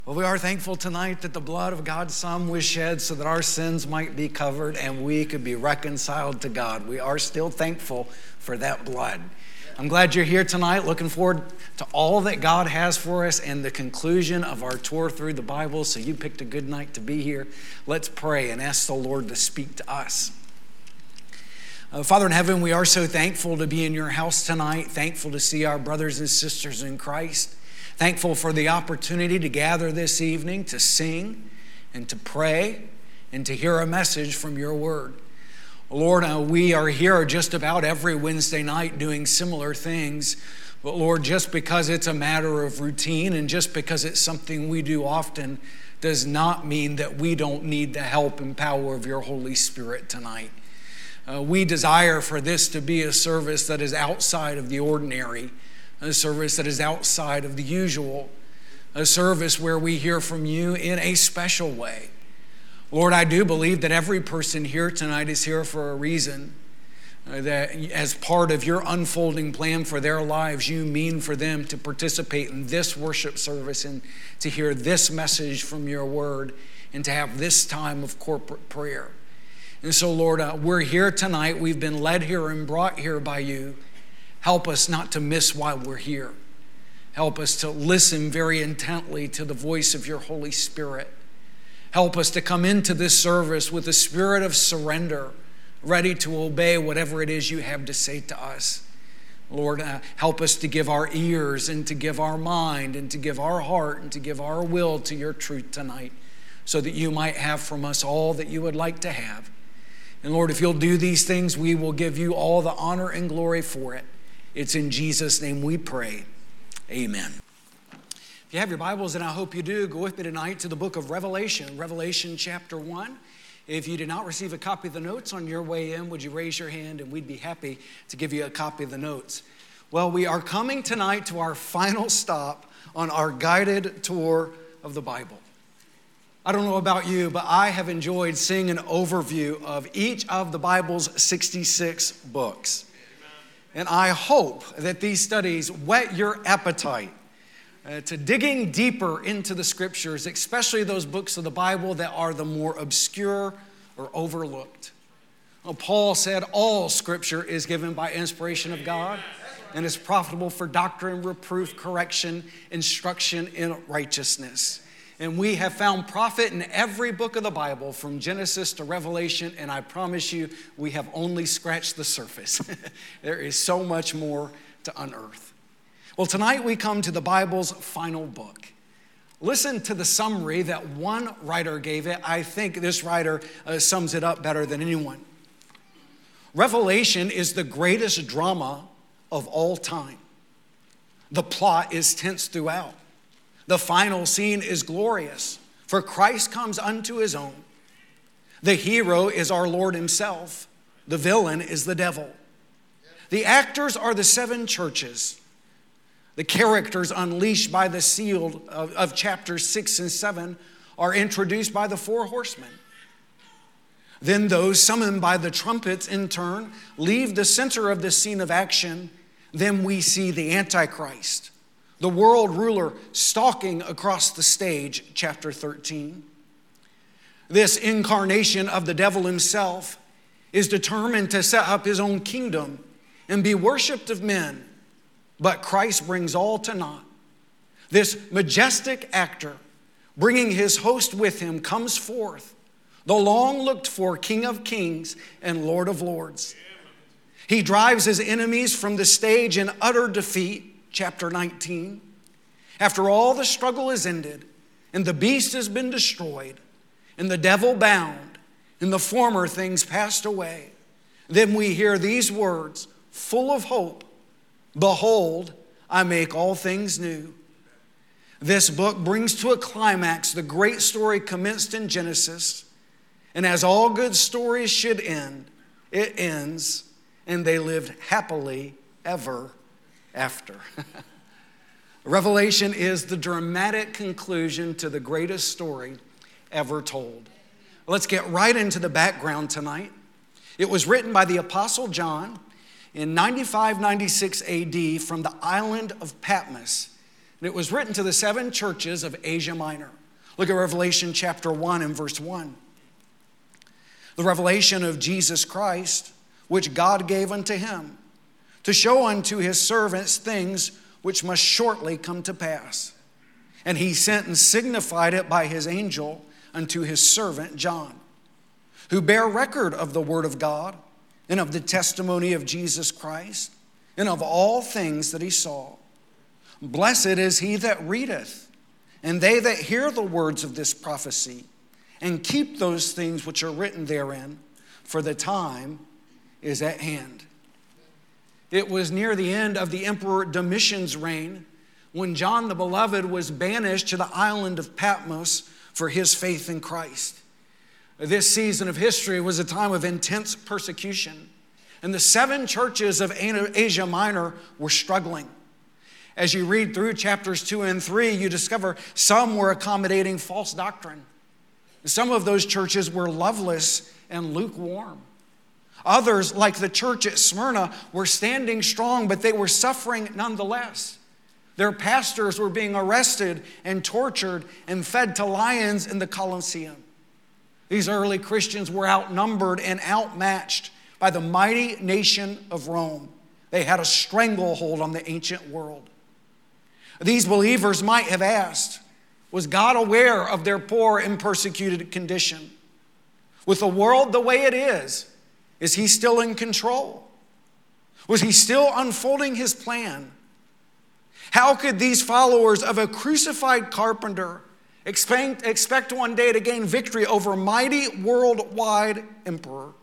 Well, we are thankful tonight that the blood of God's Son was shed so that our sins might be covered and we could be reconciled to God. We are still thankful for that blood. I'm glad you're here tonight. Looking forward to all that God has for us and the conclusion of our tour through the Bible. So you picked a good night to be here. Let's pray and ask the Lord to speak to us. Father in heaven, we are so thankful to be in your house tonight. Thankful to see our brothers and sisters in Christ. Thankful for the opportunity to gather this evening, to sing and to pray and to hear a message from your word. Lord, we are here just about every Wednesday night doing similar things. But Lord, just because it's a matter of routine and just because it's something we do often does not mean that we don't need the help and power of your Holy Spirit tonight. We desire for this to be a service that is outside of the ordinary, a service that is outside of the usual, a service where we hear from you in a special way. Lord, I do believe that every person here tonight is here for a reason, that as part of your unfolding plan for their lives, you mean for them to participate in this worship service and to hear this message from your word and to have this time of corporate prayer. And so, Lord, we're here tonight. We've been led here and brought here by you. Help us not to miss why we're here. Help us to listen very intently to the voice of your Holy Spirit. Help us to come into this service with a spirit of surrender, ready to obey whatever it is you have to say to us. Lord, help us to give our ears and to give our mind and to give our heart and to give our will to your truth tonight, so that you might have from us all that you would like to have. And Lord, if you'll do these things, we will give you all the honor and glory for it. It's in Jesus' name we pray. Amen. If you have your Bibles, and I hope you do, go with me tonight to the book of Revelation, Revelation chapter 1. If you did not receive a copy of the notes on your way in, would you raise your hand, and we'd be happy to give you a copy of the notes. Well, we are coming tonight to our final stop on our guided tour of the Bible. I don't know about you, but I have enjoyed seeing an overview of each of the Bible's 66 books. And I hope that these studies whet your appetite to digging deeper into the scriptures, especially those books of the Bible that are the more obscure or overlooked. Well, Paul said all scripture is given by inspiration of God and is profitable for doctrine, reproof, correction, instruction in righteousness. And we have found profit in every book of the Bible from Genesis to Revelation, and I promise you, we have only scratched the surface. There is so much more to unearth. Well, tonight we come to the Bible's final book. Listen to the summary that one writer gave it. I think this writer sums it up better than anyone. Revelation is the greatest drama of all time. The plot is tense throughout. The final scene is glorious, for Christ comes unto his own. The hero is our Lord himself. The villain is the devil. The actors are the seven churches. The characters unleashed by the seal of chapters 6 and 7 are introduced by the four horsemen. Then those summoned by the trumpets in turn leave the center of the scene of action. Then we see the Antichrist, the world ruler, stalking across the stage, chapter 13. This incarnation of the devil himself is determined to set up his own kingdom and be worshipped of men, but Christ brings all to naught. This majestic actor, bringing his host with him, comes forth, the long-looked-for King of Kings and Lord of Lords. He drives his enemies from the stage in utter defeat, chapter 19. After all the struggle is ended, and the beast has been destroyed, and the devil bound, and the former things passed away, then we hear these words, full of hope, behold, I make all things new. This book brings to a climax the great story commenced in Genesis, and as all good stories should end, it ends, and they lived happily ever after. Revelation is the dramatic conclusion to the greatest story ever told. Let's get right into the background tonight. It was written by the Apostle John in 95-96 AD from the island of Patmos. And it was written to the 7 churches of Asia Minor. Look at Revelation chapter 1 and verse 1. The revelation of Jesus Christ, which God gave unto him, to show unto his servants things which must shortly come to pass. And he sent and signified it by his angel unto his servant John, who bare record of the word of God and of the testimony of Jesus Christ and of all things that he saw. Blessed is he that readeth, and they that hear the words of this prophecy, and keep those things which are written therein, for the time is at hand. It was near the end of the Emperor Domitian's reign when John the Beloved was banished to the island of Patmos for his faith in Christ. This season of history was a time of intense persecution, and the 7 churches of Asia Minor were struggling. As you read through chapters 2 and 3, you discover some were accommodating false doctrine. Some of those churches were loveless and lukewarm. Others, like the church at Smyrna, were standing strong, but they were suffering nonetheless. Their pastors were being arrested and tortured and fed to lions in the Colosseum. These early Christians were outnumbered and outmatched by the mighty nation of Rome. They had a stranglehold on the ancient world. These believers might have asked, was God aware of their poor and persecuted condition? With the world the way it is he still in control? Was he still unfolding his plan? How could these followers of a crucified carpenter expect one day to gain victory over a mighty worldwide emperor?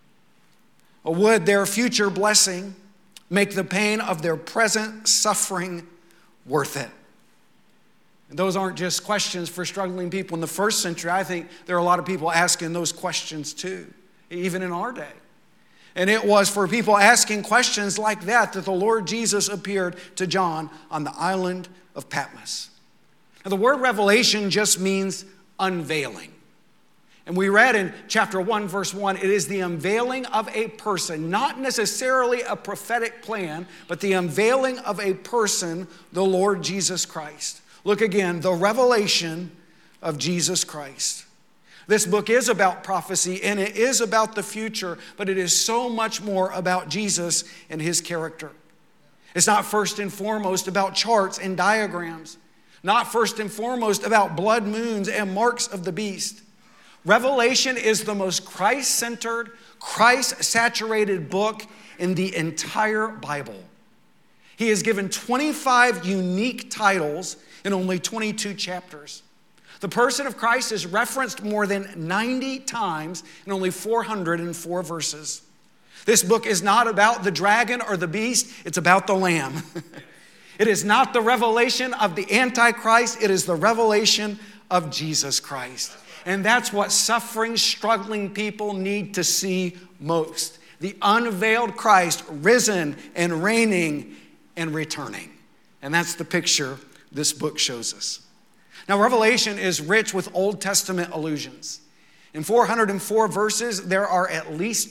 Or would their future blessing make the pain of their present suffering worth it? And those aren't just questions for struggling people in the first century. I think there are a lot of people asking those questions too, even in our day. And it was for people asking questions like that the Lord Jesus appeared to John on the island of Patmos. Now, the word revelation just means unveiling. And we read in chapter 1, verse 1, it is the unveiling of a person, not necessarily a prophetic plan, but the unveiling of a person, the Lord Jesus Christ. Look again, the revelation of Jesus Christ. This book is about prophecy and it is about the future, but it is so much more about Jesus and his character. It's not first and foremost about charts and diagrams, not first and foremost about blood moons and marks of the beast. Revelation is the most Christ-centered, Christ-saturated book in the entire Bible. He is given 25 unique titles in only 22 chapters. The person of Christ is referenced more than 90 times in only 404 verses. This book is not about the dragon or the beast, it's about the Lamb. It is not the revelation of the Antichrist, it is the revelation of Jesus Christ. And that's what suffering, struggling people need to see most. The unveiled Christ, risen and reigning and returning. And that's the picture this book shows us. Now, Revelation is rich with Old Testament allusions. In 404 verses, there are at least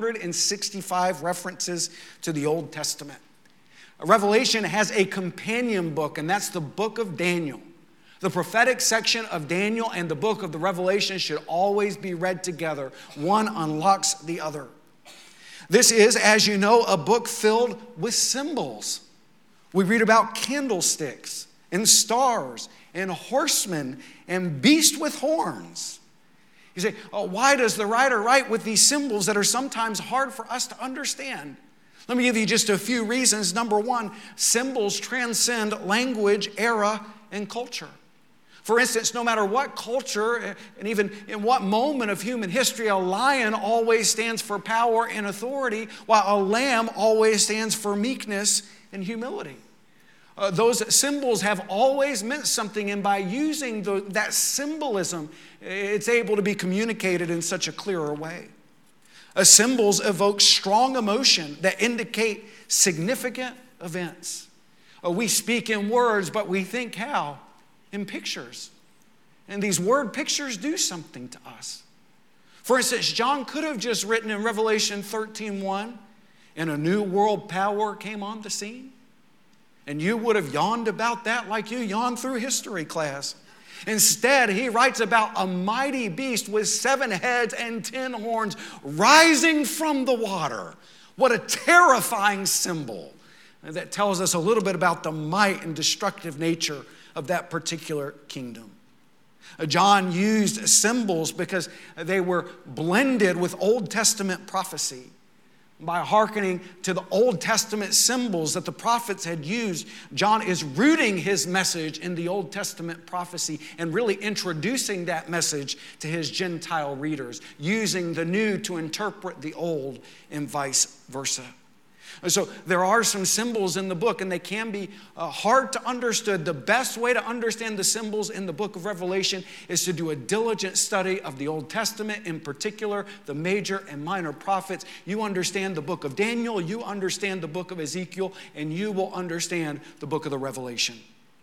265 references to the Old Testament. Revelation has a companion book, and that's the book of Daniel. The prophetic section of Daniel and the book of the Revelation should always be read together. One unlocks the other. This is, as you know, a book filled with symbols. We read about candlesticks and stars and horsemen and beasts with horns. You say, why does the writer write with these symbols that are sometimes hard for us to understand? Let me give you just a few reasons. Number one, symbols transcend language, era, and culture. For instance, no matter what culture and even in what moment of human history, a lion always stands for power and authority, while a lamb always stands for meekness and humility. Those symbols have always meant something, and by using that symbolism, it's able to be communicated in such a clearer way. Symbols evoke strong emotion that indicate significant events. We speak in words, but we think how? In pictures. And these word pictures do something to us. For instance, John could have just written in Revelation 13:1, and a new world power came on the scene. And you would have yawned about that like you yawned through history class. Instead, he writes about a mighty beast with 7 heads and 10 horns rising from the water. What a terrifying symbol. And that tells us a little bit about the might and destructive nature of that particular kingdom. John used symbols because they were blended with Old Testament prophecy. By hearkening to the Old Testament symbols that the prophets had used, John is rooting his message in the Old Testament prophecy and really introducing that message to his Gentile readers, using the new to interpret the old and vice versa. So there are some symbols in the book, and they can be hard to understand. The best way to understand the symbols in the book of Revelation is to do a diligent study of the Old Testament, in particular, the major and minor prophets. You understand the book of Daniel, you understand the book of Ezekiel, and you will understand the book of the Revelation.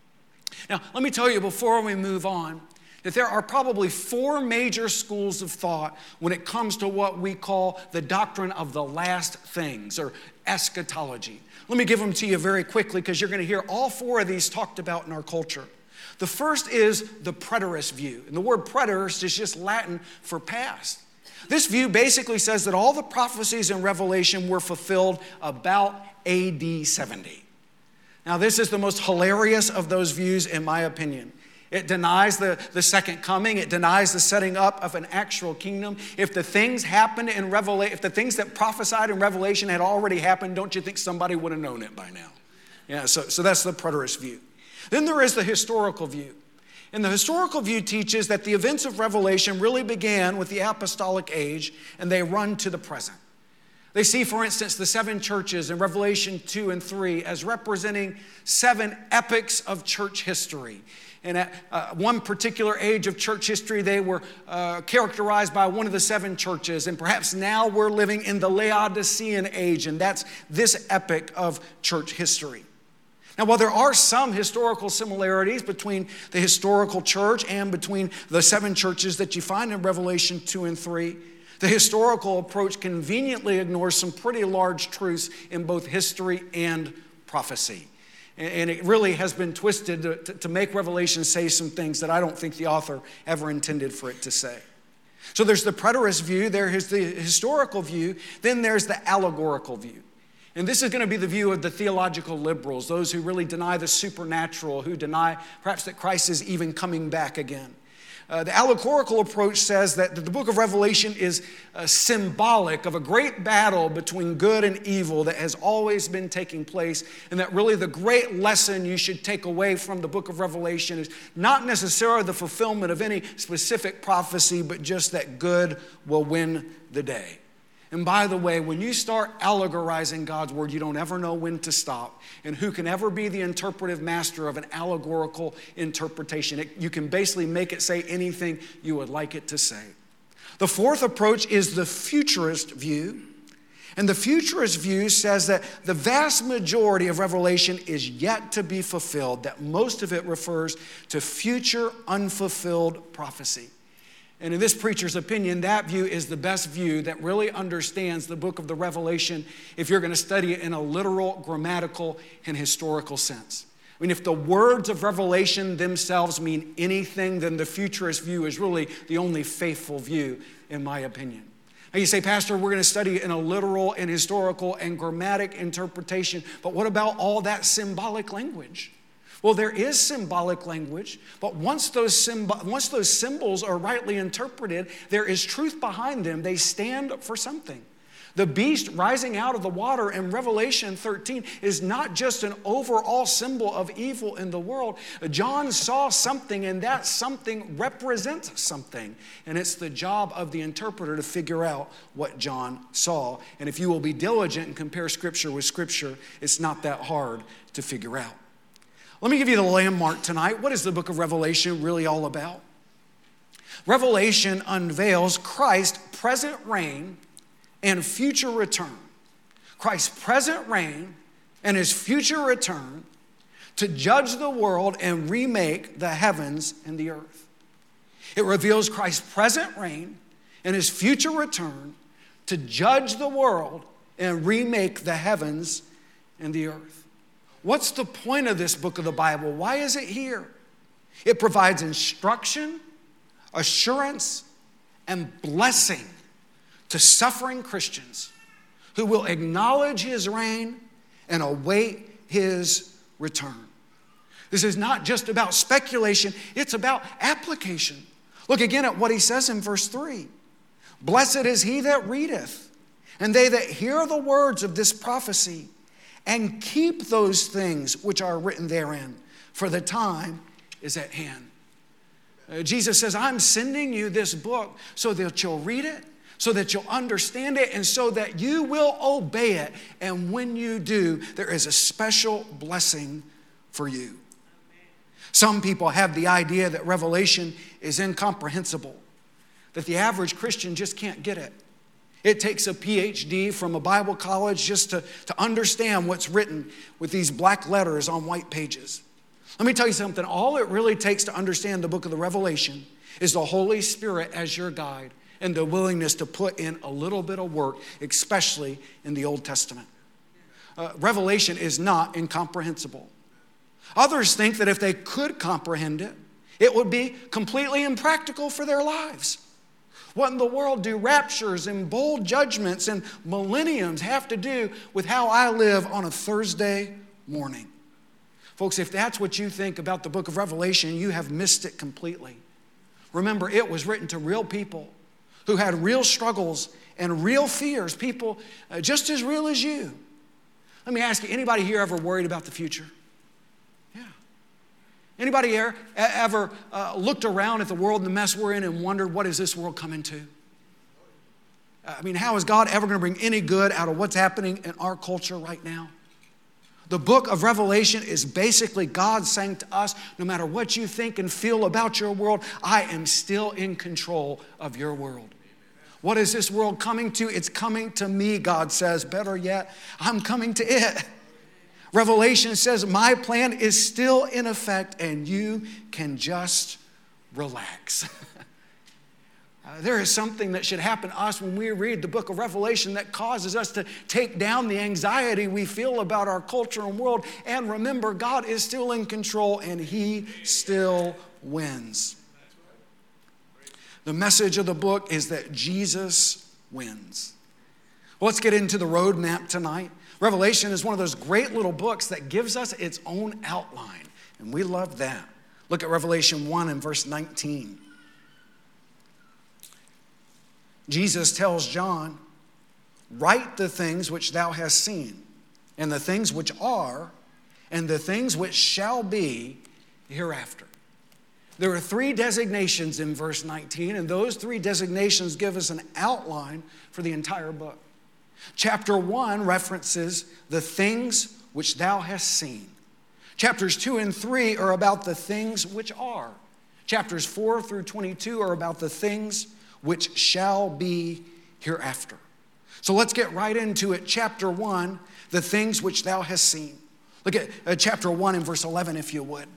Now, let me tell you before we move on, that there are probably 4 major schools of thought when it comes to what we call the doctrine of the last things, or eschatology. Let me give them to you very quickly because you're going to hear all 4 of these talked about in our culture. The first is the preterist view. And the word preterist is just Latin for past. This view basically says that all the prophecies in Revelation were fulfilled about AD 70. Now, this is the most hilarious of those views, in my opinion. It denies the second coming. It denies the setting up of an actual kingdom. If the things happened in Revelation, if the things that prophesied in Revelation had already happened, don't you think somebody would have known it by now? Yeah, so that's the preterist view. Then there is the historical view. And the historical view teaches that the events of Revelation really began with the apostolic age, and they run to the present. They see, for instance, the 7 churches in Revelation 2 and 3 as representing 7 epochs of church history. And at one particular age of church history, they were characterized by one of the 7 churches. And perhaps now we're living in the Laodicean age, and that's this epoch of church history. Now, while there are some historical similarities between the historical church and between the 7 churches that you find in Revelation 2 and 3, the historical approach conveniently ignores some pretty large truths in both history and prophecy. And it really has been twisted to make Revelation say some things that I don't think the author ever intended for it to say. So there's the preterist view, there's the historical view, then there's the allegorical view. And this is going to be the view of the theological liberals, those who really deny the supernatural, who deny perhaps that Christ is even coming back again. The allegorical approach says that the book of Revelation is symbolic of a great battle between good and evil that has always been taking place, and that really the great lesson you should take away from the book of Revelation is not necessarily the fulfillment of any specific prophecy, but just that good will win the day. And by the way, when you start allegorizing God's word, you don't ever know when to stop. And who can ever be the interpretive master of an allegorical interpretation? You can basically make it say anything you would like it to say. The fourth approach is the futurist view. And the futurist view says that the vast majority of Revelation is yet to be fulfilled, that most of it refers to future unfulfilled prophecy. And in this preacher's opinion, that view is the best view that really understands the book of the Revelation if you're going to study it in a literal, grammatical, and historical sense. I mean, if the words of Revelation themselves mean anything, then the futurist view is really the only faithful view, in my opinion. Now you say, Pastor, we're going to study it in a literal and historical and grammatic interpretation, but what about all that symbolic language? Well, there is symbolic language, but once those symbols are rightly interpreted, there is truth behind them. They stand for something. The beast rising out of the water in Revelation 13 is not just an overall symbol of evil in the world. John saw something, and that something represents something. And it's the job of the interpreter to figure out what John saw. And if you will be diligent and compare Scripture with Scripture, it's not that hard to figure out. Let me give you the landmark tonight. What is the book of Revelation really all about? Revelation unveils Christ's present reign and future return. Christ's present reign and his future return to judge the world and remake the heavens and the earth. It reveals Christ's present reign and his future return to judge the world and remake the heavens and the earth. What's the point of this book of the Bible? Why is it here? It provides instruction, assurance, and blessing to suffering Christians who will acknowledge his reign and await his return. This is not just about speculation, it's about application. Look again at what he says in verse 3. Blessed is he that readeth, and they that hear the words of this prophecy, and keep those things which are written therein, for the time is at hand. Jesus says, I'm sending you this book so that you'll read it, so that you'll understand it, and so that you will obey it. And when you do, there is a special blessing for you. Some people have the idea that Revelation is incomprehensible, that the average Christian just can't get it. It takes a PhD from a Bible college just to understand what's written with these black letters on white pages. Let me tell you something. All it really takes to understand the book of the Revelation is the Holy Spirit as your guide and the willingness to put in a little bit of work, especially in the Old Testament. Revelation is not incomprehensible. Others think that if they could comprehend it, it would be completely impractical for their lives. What in the world do raptures and bold judgments and millenniums have to do with how I live on a Thursday morning? Folks, if that's what you think about the book of Revelation, you have missed it completely. Remember, it was written to real people who had real struggles and real fears, people just as real as you. Let me ask you, anybody here ever worried about the future? Yeah. Anybody here ever looked around at the world and the mess we're in and wondered, what is this world coming to? I mean, how is God ever going to bring any good out of what's happening in our culture right now? The book of Revelation is basically God saying to us, no matter what you think and feel about your world, I am still in control of your world. What is this world coming to? It's coming to me, God says. Better yet, I'm coming to it. Revelation says my plan is still in effect and you can just relax. There is something that should happen to us when we read the book of Revelation that causes us to take down the anxiety we feel about our culture and world and remember God is still in control and he still wins. The message of the book is that Jesus wins. Well, let's get into the roadmap tonight. Revelation is one of those great little books that gives us its own outline, and we love that. Look at Revelation 1 and verse 19. Jesus tells John, write the things which thou hast seen, and the things which are, and the things which shall be hereafter. There are 3 designations in verse 19, and those 3 designations give us an outline for the entire book. Chapter 1 references the things which thou hast seen. Chapters 2 and 3 are about the things which are. Chapters 4 through 22 are about the things which shall be hereafter. So let's get right into it. Chapter 1, the things which thou hast seen. Look at chapter 1 and verse 11, if you would.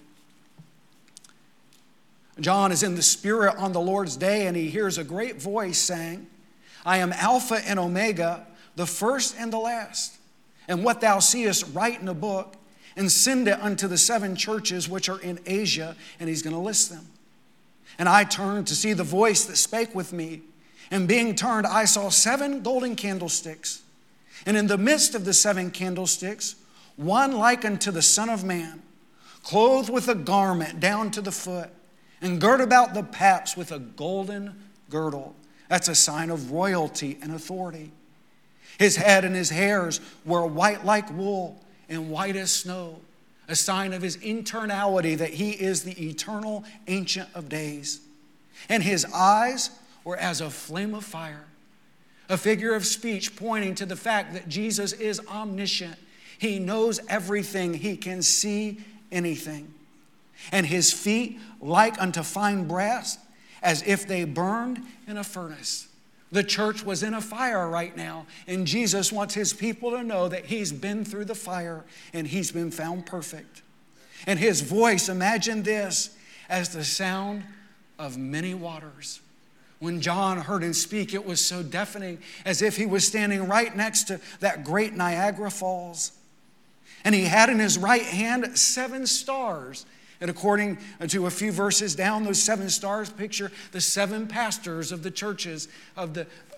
John is in the Spirit on the Lord's day, and he hears a great voice saying, I am Alpha and Omega, the first and the last. And what thou seest, write in a book, and send it unto the 7 churches which are in Asia, and he's going to list them. And I turned to see the voice that spake with me, and being turned, I saw 7 golden candlesticks. And in the midst of the 7 candlesticks, one like unto the Son of Man, clothed with a garment down to the foot, and girt about the paps with a golden girdle. That's a sign of royalty and authority. His head and his hairs were white like wool and white as snow, a sign of his eternality, that he is the eternal Ancient of Days. And his eyes were as a flame of fire, a figure of speech pointing to the fact that Jesus is omniscient. He knows everything. He can see anything. And his feet like unto fine brass, as if they burned in a furnace. The church was in a fire right now, and Jesus wants his people to know that he's been through the fire and he's been found perfect. And his voice, imagine this, as the sound of many waters. When John heard him speak, it was so deafening, as if he was standing right next to that great Niagara Falls. And he had in his right hand 7 stars. And according to a few verses down, those 7 stars picture the 7 pastors of the churches of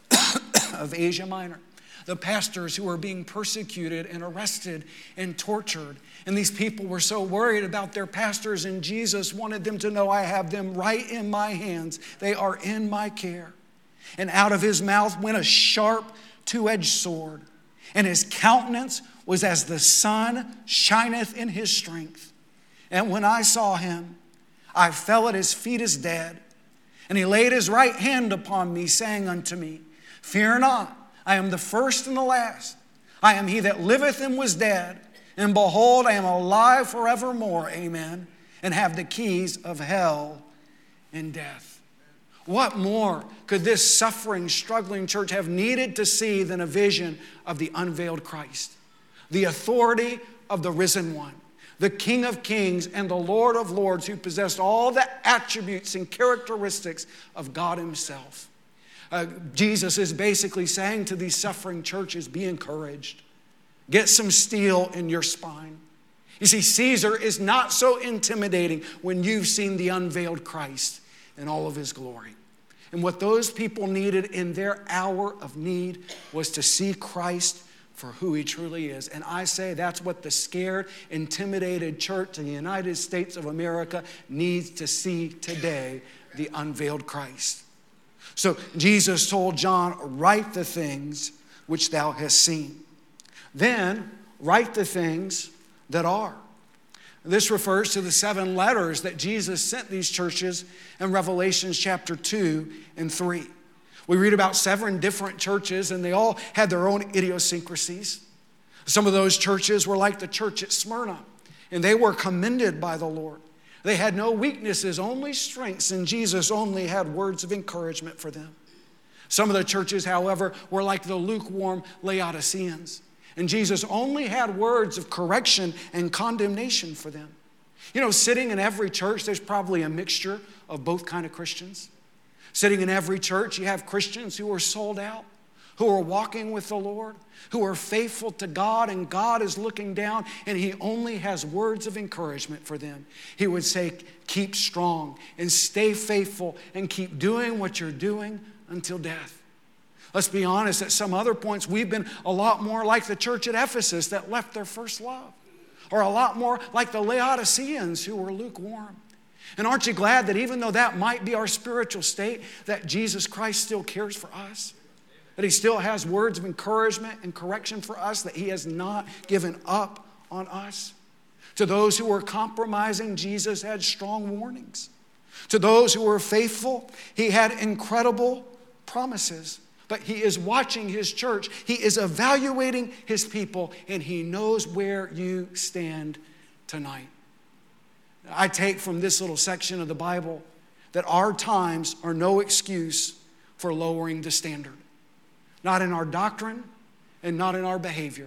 Asia Minor. The pastors who were being persecuted and arrested and tortured. And these people were so worried about their pastors, and Jesus wanted them to know, I have them right in my hands. They are in my care. And out of his mouth went a sharp 2-edged sword. And his countenance was as the sun shineth in his strength. And when I saw him, I fell at his feet as dead. And he laid his right hand upon me, saying unto me, Fear not, I am the first and the last. I am he that liveth and was dead. And behold, I am alive forevermore, amen, and have the keys of hell and death. What more could this suffering, struggling church have needed to see than a vision of the unveiled Christ, the authority of the risen one, the King of kings and the Lord of lords, who possessed all the attributes and characteristics of God himself? Jesus is basically saying to these suffering churches, be encouraged. Get some steel in your spine. You see, Caesar is not so intimidating when you've seen the unveiled Christ in all of his glory. And what those people needed in their hour of need was to see Christ for who he truly is. And I say that's what the scared, intimidated church in the United States of America needs to see today, the unveiled Christ. So Jesus told John, write the things which thou hast seen. Then write the things that are. This refers to the 7 letters that Jesus sent these churches in Revelation chapter 2 and 3. We read about 7 different churches, and they all had their own idiosyncrasies. Some of those churches were like the church at Smyrna, and they were commended by the Lord. They had no weaknesses, only strengths, and Jesus only had words of encouragement for them. Some of the churches, however, were like the lukewarm Laodiceans, and Jesus only had words of correction and condemnation for them. You know, sitting in every church, there's probably a mixture of both kind of Christians. Sitting in every church, you have Christians who are sold out, who are walking with the Lord, who are faithful to God, and God is looking down, and he only has words of encouragement for them. He would say, keep strong and stay faithful and keep doing what you're doing until death. Let's be honest, at some other points, we've been a lot more like the church at Ephesus that left their first love, or a lot more like the Laodiceans who were lukewarm. And aren't you glad that even though that might be our spiritual state, that Jesus Christ still cares for us? That he still has words of encouragement and correction for us, that he has not given up on us. To those who were compromising, Jesus had strong warnings. To those who were faithful, he had incredible promises. But he is watching his church. He is evaluating his people, and he knows where you stand tonight. I take from this little section of the Bible that our times are no excuse for lowering the standard. Not in our doctrine and not in our behavior.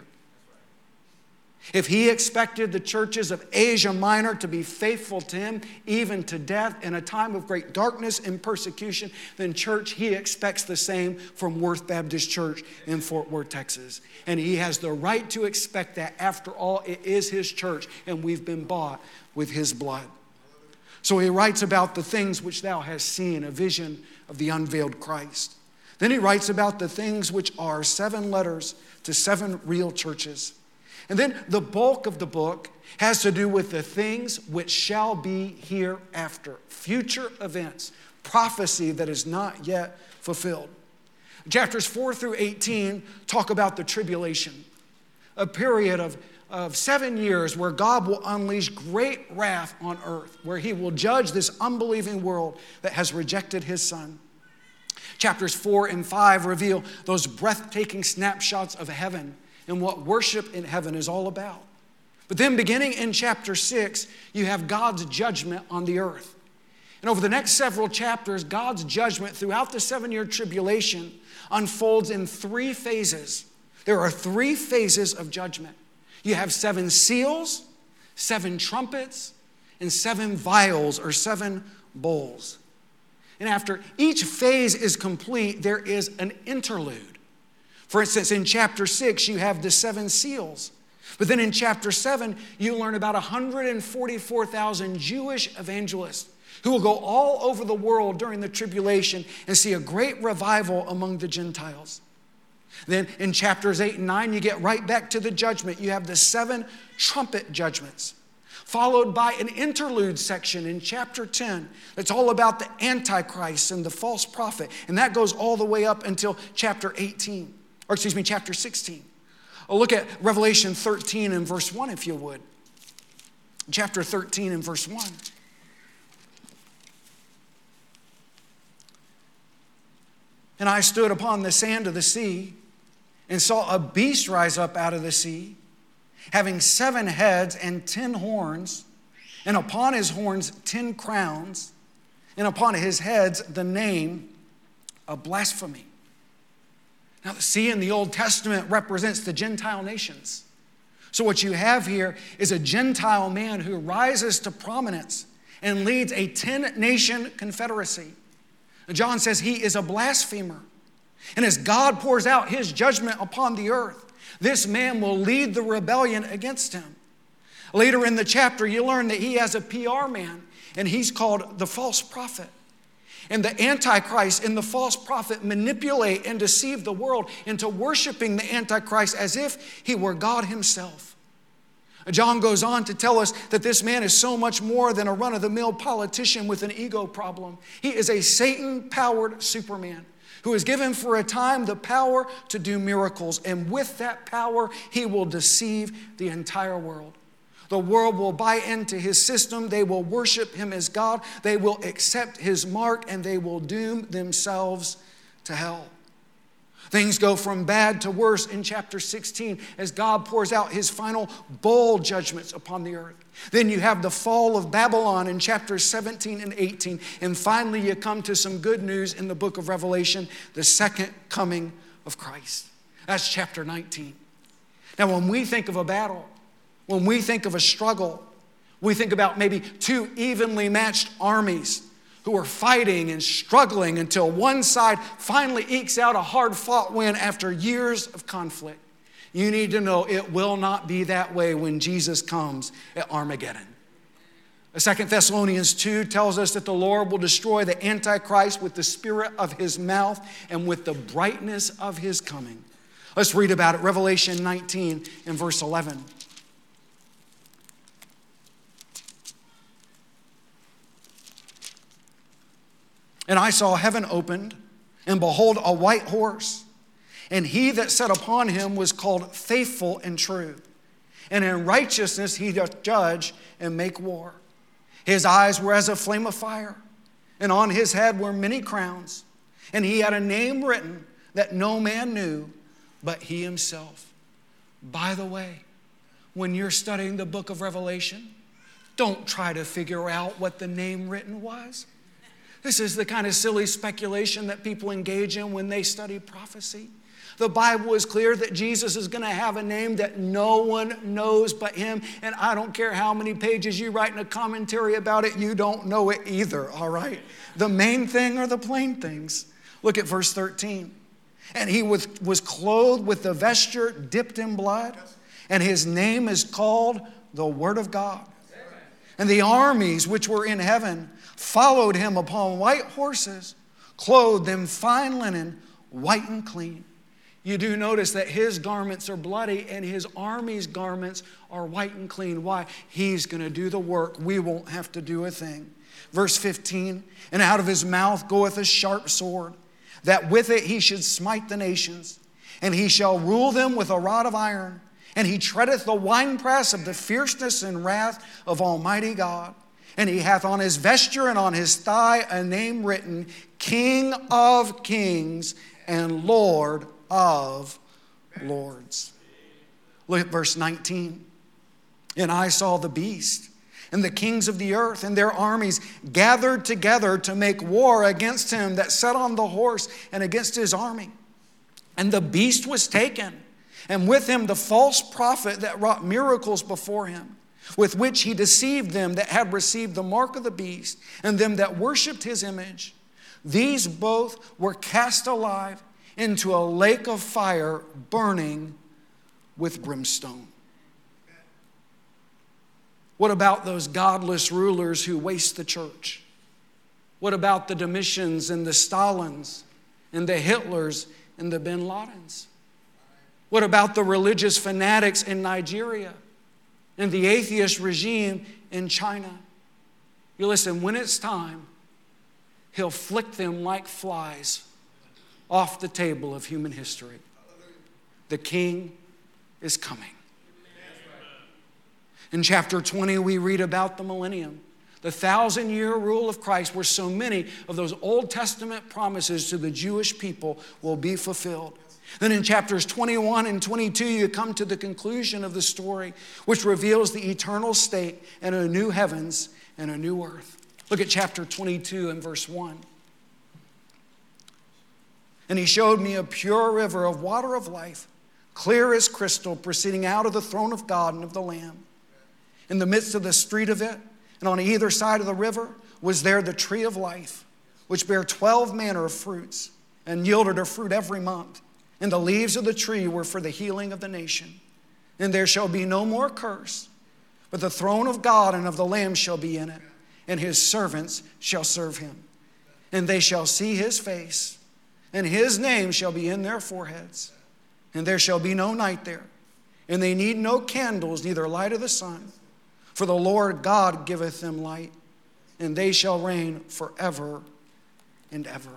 If he expected the churches of Asia Minor to be faithful to him, even to death, in a time of great darkness and persecution, then church, he expects the same from Worth Baptist Church in Fort Worth, Texas. And he has the right to expect that. After all, it is his church, and we've been bought with his blood. So he writes about the things which thou hast seen, a vision of the unveiled Christ. Then he writes about the things which are 7 letters to 7 real churches. And then the bulk of the book has to do with the things which shall be hereafter, future events, prophecy that is not yet fulfilled. Chapters 4 through 18 talk about the tribulation, a period of 7 years where God will unleash great wrath on earth, where he will judge this unbelieving world that has rejected his son. Chapters 4 and 5 reveal those breathtaking snapshots of heaven and what worship in heaven is all about. But then beginning in chapter 6, you have God's judgment on the earth. And over the next several chapters, God's judgment throughout the 7-year tribulation unfolds in 3 phases. There are 3 phases of judgment. You have 7 seals, 7 trumpets, and 7 vials or 7 bowls. And after each phase is complete, there is an interlude. For instance, in chapter 6, you have the 7 seals. But then in chapter 7, you learn about 144,000 Jewish evangelists who will go all over the world during the tribulation and see a great revival among the Gentiles. Then in chapters 8 and 9, you get right back to the judgment. You have the 7 trumpet judgments, followed by an interlude section in chapter 10 that's all about the Antichrist and the false prophet. And that goes all the way up until chapter 16. Look at Revelation 13 and verse 1, if you would. Chapter 13 and verse 1. And I stood upon the sand of the sea and saw a beast rise up out of the sea, having 7 heads and 10 horns, and upon his horns 10 crowns, and upon his heads the name of blasphemy. Now, the sea in the Old Testament represents the Gentile nations. So what you have here is a Gentile man who rises to prominence and leads a 10-nation confederacy. John says he is a blasphemer. And as God pours out his judgment upon the earth, this man will lead the rebellion against him. Later in the chapter, you learn that he has a PR man, and he's called the false prophet. And the Antichrist and the false prophet manipulate and deceive the world into worshiping the Antichrist as if he were God himself. John goes on to tell us that this man is so much more than a run-of-the-mill politician with an ego problem. He is a Satan-powered Superman who is given for a time the power to do miracles. And with that power, he will deceive the entire world. The world will buy into his system. They will worship him as God. They will accept his mark, and they will doom themselves to hell. Things go from bad to worse in chapter 16 as God pours out his final bowl judgments upon the earth. Then you have the fall of Babylon in chapters 17 and 18. And finally, you come to some good news in the book of Revelation, the second coming of Christ. That's chapter 19. Now, when we think of a battle, when we think of a struggle, we think about maybe 2 evenly matched armies who are fighting and struggling until one side finally ekes out a hard-fought win after years of conflict. You need to know it will not be that way when Jesus comes at Armageddon. 2 Thessalonians 2 tells us that the Lord will destroy the Antichrist with the spirit of his mouth and with the brightness of his coming. Let's read about it. Revelation 19 and verse 11. And I saw heaven opened, and behold, a white horse. And he that sat upon him was called Faithful and True. And in righteousness he doth judge and make war. His eyes were as a flame of fire, and on his head were many crowns. And he had a name written that no man knew but he himself. By the way, when you're studying the book of Revelation, don't try to figure out what the name written was. This is the kind of silly speculation that people engage in when they study prophecy. The Bible is clear that Jesus is going to have a name that no one knows but him. And I don't care how many pages you write in a commentary about it, you don't know it either, all right? The main thing are the plain things. Look at verse 13. And he was clothed with the vesture dipped in blood, and his name is called the Word of God. And the armies which were in heaven followed him upon white horses, clothed in fine linen, white and clean. You do notice that his garments are bloody and his army's garments are white and clean. Why? He's going to do the work. We won't have to do a thing. Verse 15, and out of his mouth goeth a sharp sword, that with it he should smite the nations, and he shall rule them with a rod of iron, and he treadeth the winepress of the fierceness and wrath of Almighty God. And he hath on his vesture and on his thigh a name written, King of Kings and Lord of Lords. Look at verse 19. And I saw the beast and the kings of the earth and their armies gathered together to make war against him that sat on the horse and against his army. And the beast was taken, and with him the false prophet that wrought miracles before him, with which he deceived them that had received the mark of the beast and them that worshipped his image. These both were cast alive into a lake of fire burning with brimstone. What about those godless rulers who waste the church? What about the Domitians and the Stalins and the Hitlers and the Bin Ladens? What about the religious fanatics in Nigeria and the atheist regime in China? You listen, when it's time, he'll flick them like flies off the table of human history. The King is coming. In chapter 20, we read about the millennium, the 1,000-year rule of Christ, where so many of those Old Testament promises to the Jewish people will be fulfilled. Then in chapters 21 and 22, you come to the conclusion of the story, which reveals the eternal state and a new heavens and a new earth. Look at chapter 22 and verse 1. And he showed me a pure river of water of life, clear as crystal, proceeding out of the throne of God and of the Lamb. In the midst of the street of it, and on either side of the river, was there the tree of life, which bare 12 manner of fruits, and yielded her fruit every month. And the leaves of the tree were for the healing of the nation. And there shall be no more curse, but the throne of God and of the Lamb shall be in it, and his servants shall serve him. And they shall see his face, and his name shall be in their foreheads. And there shall be no night there, and they need no candles, neither light of the sun. For the Lord God giveth them light, and they shall reign forever and ever.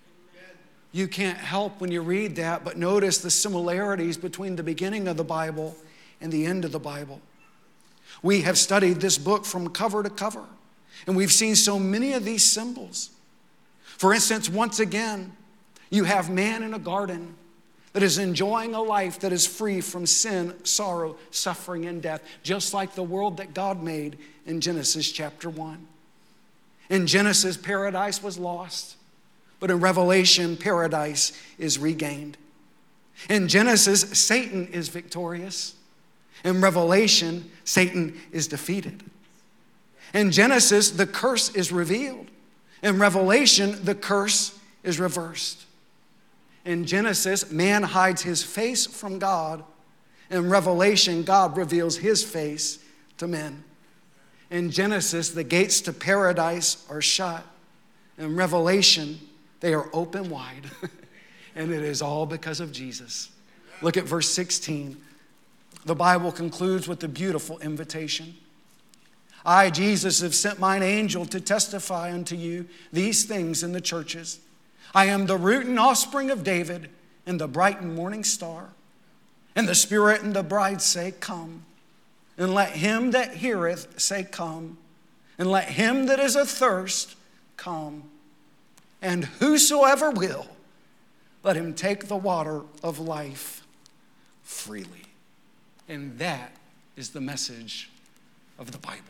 You can't help when you read that, but notice the similarities between the beginning of the Bible and the end of the Bible. We have studied this book from cover to cover, and we've seen so many of these symbols. For instance, once again, you have man in a garden that is enjoying a life that is free from sin, sorrow, suffering, and death, just like the world that God made in Genesis chapter 1. In Genesis, paradise was lost, but in Revelation, paradise is regained. In Genesis, Satan is victorious. In Revelation, Satan is defeated. In Genesis, the curse is revealed. In Revelation, the curse is reversed. In Genesis, man hides his face from God. In Revelation, God reveals his face to men. In Genesis, the gates to paradise are shut. In Revelation, they are open wide. And it is all because of Jesus. Look at verse 16. The Bible concludes with a beautiful invitation. I, Jesus, have sent mine angel to testify unto you these things in the churches. I am the root and offspring of David and the bright and morning star. And the Spirit and the bride say, come. And let him that heareth say, come. And let him that is athirst come. And whosoever will, let him take the water of life freely. And that is the message of the Bible.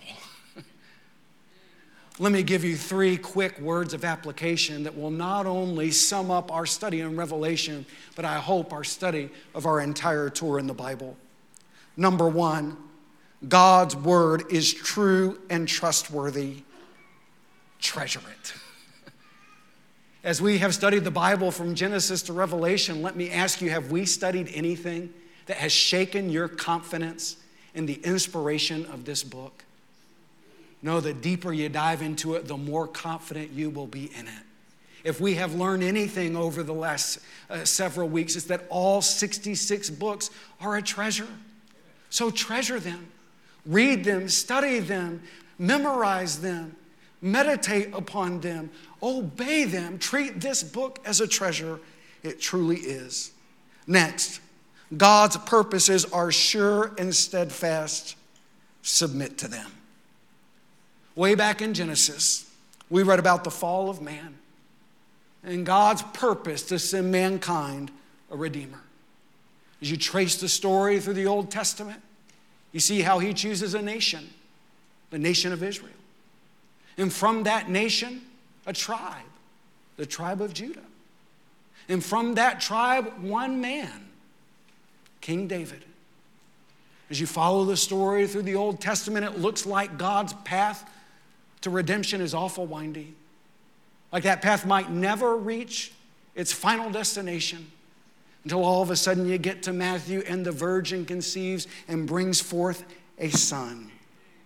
Let me give you 3 quick words of application that will not only sum up our study in Revelation, but I hope our study of our entire tour in the Bible. Number 1, God's word is true and trustworthy. Treasure it. As we have studied the Bible from Genesis to Revelation, let me ask you, have we studied anything that has shaken your confidence in the inspiration of this book? No, the deeper you dive into it, the more confident you will be in it. If we have learned anything over the last several weeks, it's that all 66 books are a treasure. So treasure them, read them, study them, memorize them, meditate upon them, obey them. Treat this book as a treasure. It truly is. Next, God's purposes are sure and steadfast. Submit to them. Way back in Genesis, we read about the fall of man and God's purpose to send mankind a redeemer. As you trace the story through the Old Testament, you see how he chooses a nation, the nation of Israel. And from that nation, a tribe, the tribe of Judah. And from that tribe, one man, King David. As you follow the story through the Old Testament, it looks like God's path to redemption is awful windy. Like that path might never reach its final destination until all of a sudden you get to Matthew and the virgin conceives and brings forth a son.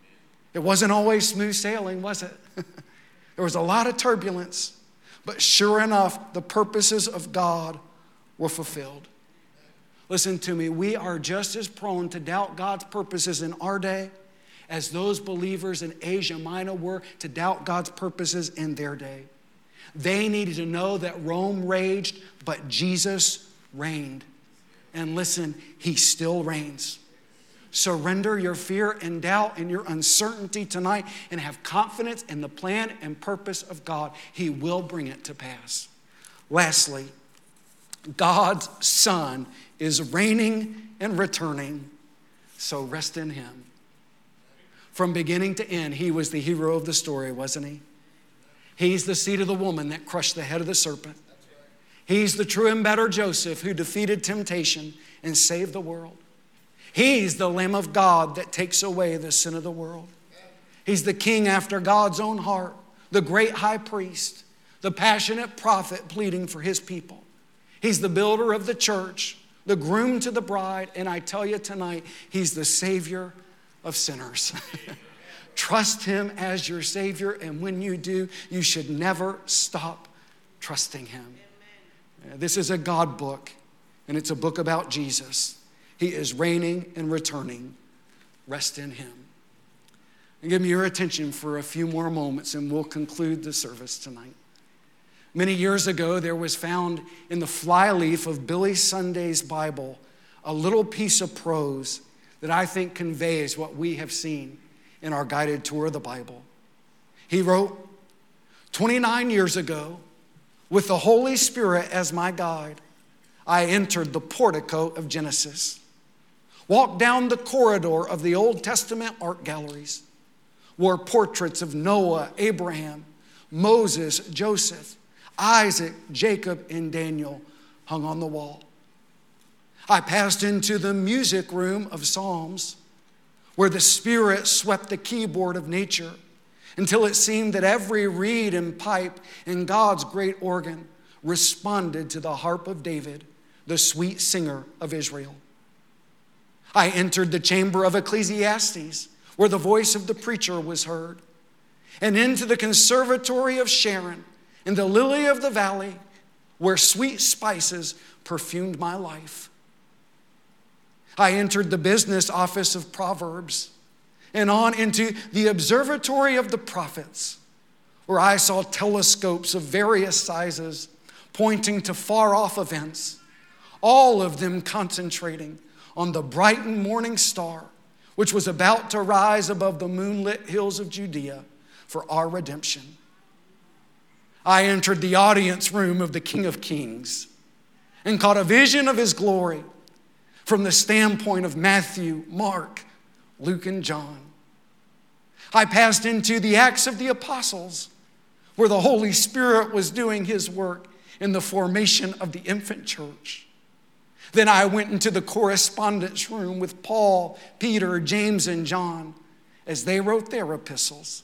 It wasn't always smooth sailing, was it? There was a lot of turbulence, but sure enough, the purposes of God were fulfilled. Listen to me, we are just as prone to doubt God's purposes in our day as those believers in Asia Minor were to doubt God's purposes in their day. They needed to know that Rome raged, but Jesus reigned. And listen, he still reigns. Surrender your fear and doubt and your uncertainty tonight and have confidence in the plan and purpose of God. He will bring it to pass. Lastly, God's Son is reigning and returning, so rest in him. From beginning to end, he was the hero of the story, wasn't he? He's the seed of the woman that crushed the head of the serpent. He's the true and better Joseph who defeated temptation and saved the world. He's the Lamb of God that takes away the sin of the world. He's the King after God's own heart, the great high priest, the passionate prophet pleading for his people. He's the builder of the church, the groom to the bride, and I tell you tonight, he's the Savior of sinners. Trust him as your Savior, and when you do, you should never stop trusting him. This is a God book, and it's a book about Jesus. He is reigning and returning. Rest in him. And give me your attention for a few more moments, and we'll conclude the service tonight. Many years ago, there was found in the flyleaf of Billy Sunday's Bible a little piece of prose that I think conveys what we have seen in our guided tour of the Bible. He wrote, 29 years ago, with the Holy Spirit as my guide, I entered the portico of Genesis, walked down the corridor of the Old Testament art galleries, where portraits of Noah, Abraham, Moses, Joseph, Isaac, Jacob, and Daniel hung on the wall. I passed into the music room of Psalms, where the Spirit swept the keyboard of nature until it seemed that every reed and pipe in God's great organ responded to the harp of David, the sweet singer of Israel. I entered the chamber of Ecclesiastes, where the voice of the preacher was heard, and into the conservatory of Sharon, in the lily of the valley, where sweet spices perfumed my life. I entered the business office of Proverbs and on into the observatory of the prophets, where I saw telescopes of various sizes pointing to far-off events, all of them concentrating on the brightened morning star, which was about to rise above the moonlit hills of Judea for our redemption. I entered the audience room of the King of Kings and caught a vision of his glory from the standpoint of Matthew, Mark, Luke, and John. I passed into the Acts of the Apostles, where the Holy Spirit was doing his work in the formation of the infant church. Then I went into the correspondence room with Paul, Peter, James, and John as they wrote their epistles.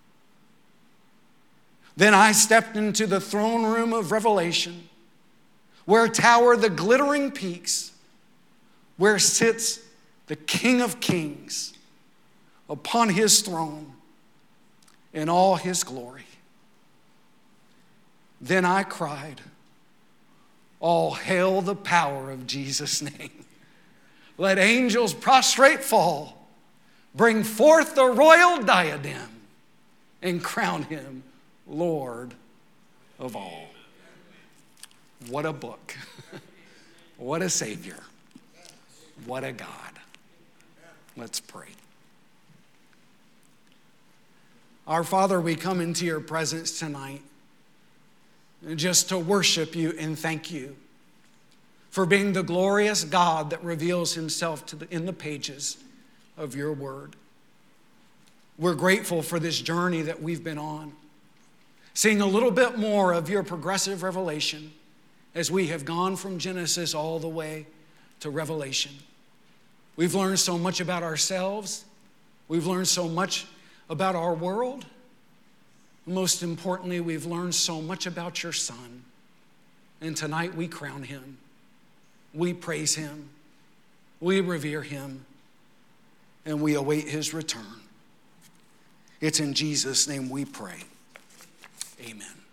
Then I stepped into the throne room of Revelation, where tower the glittering peaks, where sits the King of Kings upon his throne in all his glory. Then I cried, all hail the power of Jesus' name. Let angels prostrate fall, bring forth the royal diadem, and crown him Lord of all. What a book. What a Savior. What a God. Let's pray. Our Father, we come into your presence tonight just to worship you and thank you for being the glorious God that reveals himself in the pages of your word. We're grateful for this journey that we've been on, seeing a little bit more of your progressive revelation as we have gone from Genesis all the way to Revelation. We've learned so much about ourselves. We've learned so much about our world. Most importantly, we've learned so much about your Son. And tonight we crown him. We praise him. We revere him. And we await his return. It's in Jesus' name we pray. Amen.